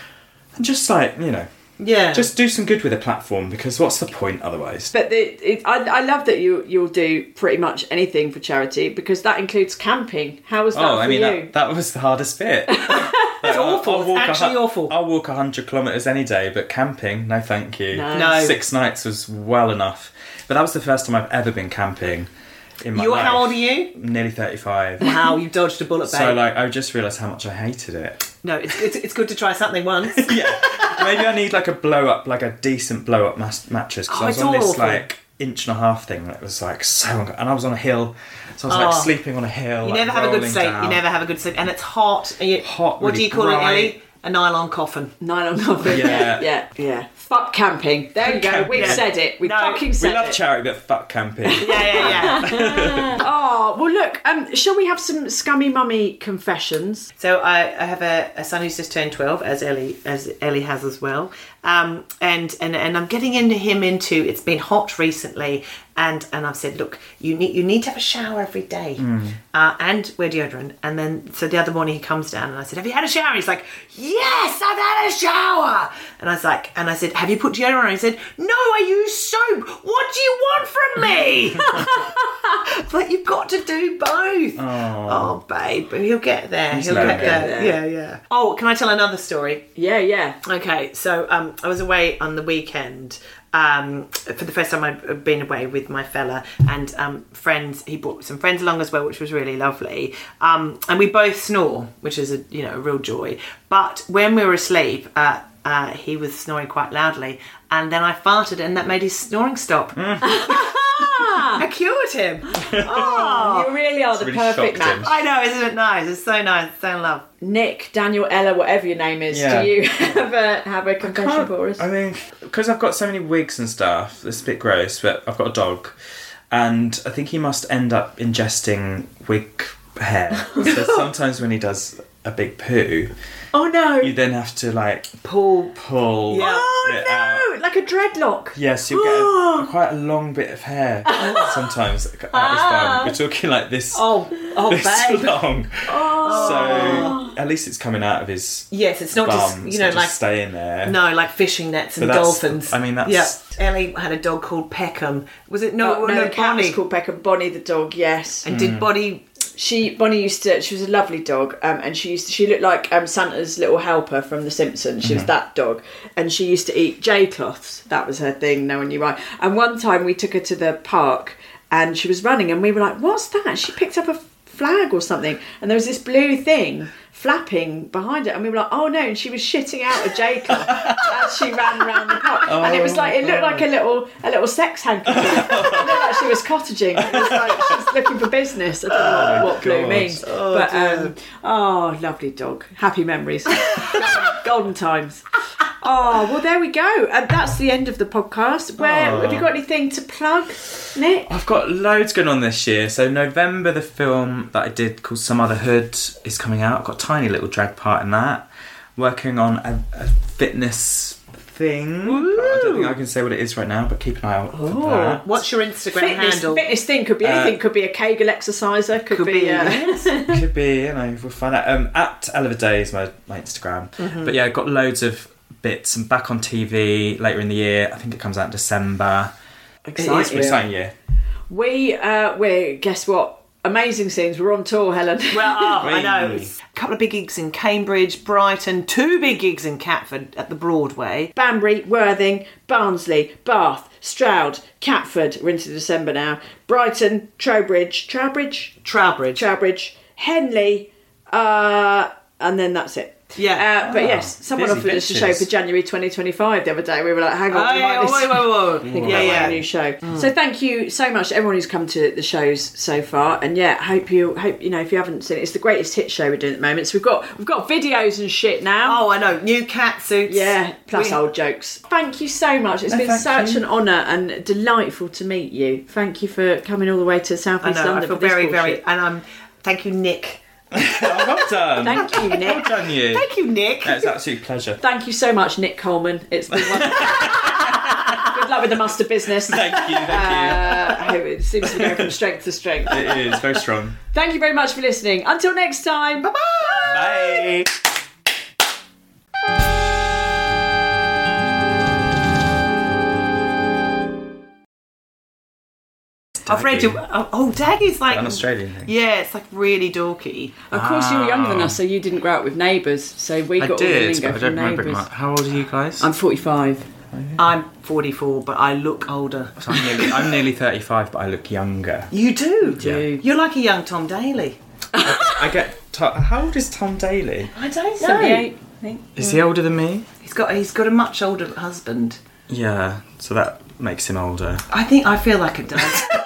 and just like you know Yeah. just do some good with a platform, because what's the point otherwise? But the, it, I, I love that you you'll do pretty much anything for charity, because that includes camping. How was that Oh, for I mean, you? that, that was the hardest bit. It's awful. It's actually awful. I'll walk one hundred kilometres any day, but camping, no thank you. No. No. Six nights was well enough. But that was the first time I've ever been camping in my You're, life. how old are you? Nearly thirty-five. Wow, you dodged a bullet, babe. So, like, I just realised how much I hated it. no, it's, it's it's good to try something once. Yeah. Maybe I need, like, a blow-up, like a decent blow-up mas- mattress. Because Oh, I was it's on this, awful. like, inch and a half thing that was, like, so... uncomfortable. And I was on a hill. So I was, Oh. like, sleeping on a hill. You like, never have a good rolling sleep. down. You never have a good sleep, and it's hot. And you, Hot, What do really you call it, bright. Ellie? A nylon coffin. Nylon coffin. Yeah. yeah, yeah. Fuck camping. There you go. Camping. We've Yeah. said it. We No, fucking We said love it. charity, but fuck camping. Yeah, yeah, yeah. Oh well, look. Um, shall we have some scummy mummy confessions? So I, I have a, a son who's just turned twelve, as Ellie as Ellie has as well. Um, and, and and I'm getting into him into. It's been hot recently, and and I've said, look, you need you need to have a shower every day, uh, and wear deodorant. And then so the other morning he comes down, and I said, have you had a shower? He's like, yes, I've had a shower. And I was like, and I said, have you put deodorant on? He said, no, I use soap. What do you want from me? But you've got to do both. Oh, babe, but he'll get there. He'll learning. get there. Yeah, yeah. Oh, can I tell another story? Yeah, yeah. Okay, so um, I was away on the weekend um, for the first time I've been away with my fella, and um, friends. He brought some friends along as well, which was really lovely. Um, and we both snore, which is a you know a real joy. But when we were asleep, uh, uh, he was snoring quite loudly, and then I farted, and that made his snoring stop. I cured him. Oh, you really are the really perfect shocked him. match. I know, isn't it nice? It's so nice. So love. Nick, Daniel, Ella, whatever your name is, Yeah. do you have a have a confession for us? I mean, because I've got so many wigs and stuff, it's a bit gross, but I've got a dog, and I think he must end up ingesting wig hair. So sometimes when he does a big poo, Oh no! you then have to like Pull. pull Yeah. Oh it out. no! Like a dreadlock. Yes, you'll get a, quite a long bit of hair sometimes out his bum. We're talking like this, Oh, oh, this babe. long. So at least it's coming out of his Yes, it's not bum. just, it's you know, not like... just staying there. No, like fishing nets and But that's- dolphins. I mean, that's- Yeah. Ellie had a dog called Peckham. Was it? No, Oh, no, no, the cat Bonnie. was called Peckham. Bonnie the dog. Yes. And did Bonnie... She Bonnie used to. She was a lovely dog, um, and she used to, she looked like um, Santa's little helper from The Simpsons. She was that dog, and she used to eat J cloths. That was her thing. No one knew why. And one time we took her to the park, and she was running, and we were like, "What's that?" She picked up a flag or something, and there was this blue thing flapping behind it, and we were like, "Oh no!" And she was shitting out a J cloth as she ran around the park, and it was like it looked like a little a little sex handkerchief. It looked like she was cottaging. It was like she's looking for business. I don't know what, what blue God. means, but um, oh, lovely dog, happy memories, golden, golden times. Oh well, there we go, and that's the end of the podcast. Where Oh. have you got anything to plug, Nick? I've got loads going on this year. So November, the film that I did called Some Other Hood is coming out. I've got a tiny little drag part in that. Working on a, a fitness thing. I don't think I can say what it is right now, but keep an eye out for that. What's your Instagram Fitness, handle? fitness thing could be anything. Could be a Kegel exerciser. Could, Could be. be, uh, yes. Could be, you know, we'll find out. Um, at Oliver Day is my, my Instagram. But yeah, I've got loads of bits. I'm back on T V later in the year. I think it comes out in December. It is an Exciting. exciting year. We uh, we guess what? Amazing scenes. We're on tour, Helen. Well, oh, I know. Really? It's a couple of big gigs in Cambridge, Brighton, two big gigs in Catford at the Broadway. Banbury, Worthing, Barnsley, Bath, Stroud, Catford. We're into December now. Brighton, Trowbridge, Trowbridge, Trowbridge. Trowbridge, Henley, uh, and then that's it. Yeah. Uh, but yes, someone busy offered us a bitches. show for January twenty twenty-five the other day. We were like, hang on, Oh, we yeah, might whoa, need to whoa, whoa. think Yeah, about yeah. a new show. So thank you so much to everyone who's come to the shows so far, and yeah, hope you hope you know if you haven't seen it, it's the greatest hit show we're doing at the moment. So we've got we've got videos and shit now. Oh, I know. New cat suits. Yeah, plus We- old jokes. Thank you so much. It's No, been thank such you. an honour and delightful to meet you. Thank you for coming all the way to South I East know. London. I feel for this very, bullshit. very... And I'm... Thank you, Nick. Oh, well done. Thank you, Nick. Well done, you. Thank you, Nick. It's an absolute pleasure. Thank you so much, Nick Coleman. It's been wonderful. Good luck with the mustard business. Thank you, thank Uh, I hope it seems to be going from strength to strength. you. It is very strong. Thank you very much for listening. Until next time. Bye bye. Bye. I've read you. Oh, oh, Daggy's like An Australian thing. Yeah, it's like really dorky. Of course, you're younger than us, so you didn't grow up with Neighbours. So we I got all the did, lingo but I from don't remember it Neighbours. much. How old are you guys? I'm forty-five. I'm forty-four, but I look older. So I'm, nearly, I'm nearly thirty-five, but I look younger. You do. Do. You're like a young Tom Daly. I get. To- how old is Tom Daly? I don't know. seventy-eight, I think. Is he older than me? He's got he's got a much older husband. Yeah, so that makes him older. I think I feel like it does.